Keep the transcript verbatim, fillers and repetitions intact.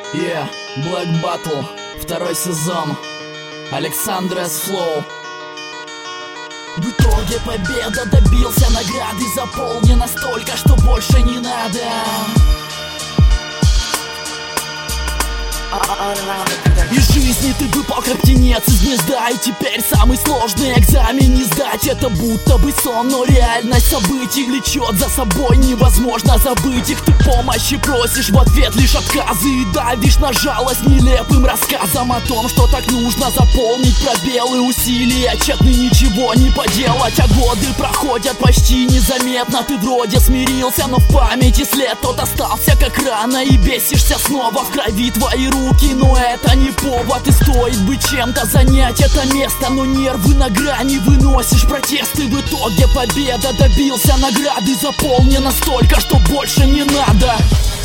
Yeah, Black Battle, второй сезон. Александрес Флоу. В итоге победа, добился награды, заполнен настолько, что больше не надо. Из жизни ты выпал как птенец из гнезда, и теперь самый сложный экзамен не сдать. Это будто бы сон, но реальность событий влечет за собой, невозможно забыть их. Ты помощи просишь, в ответ лишь отказы, и давишь на жалость нелепым рассказом о том, что так нужно заполнить пробелы. Усилия тщетны, ничего не поделать, а годы проходят почти незаметно. Ты вроде смирился, но в памяти след тот остался как рана, и бесишься снова. В крови твои руки, но это не повод, и стоит бы чем-то занять это место. Но нервы на грани, выносишь протесты. В итоге победа, добился награды, заполнен настолько, что больше не надо.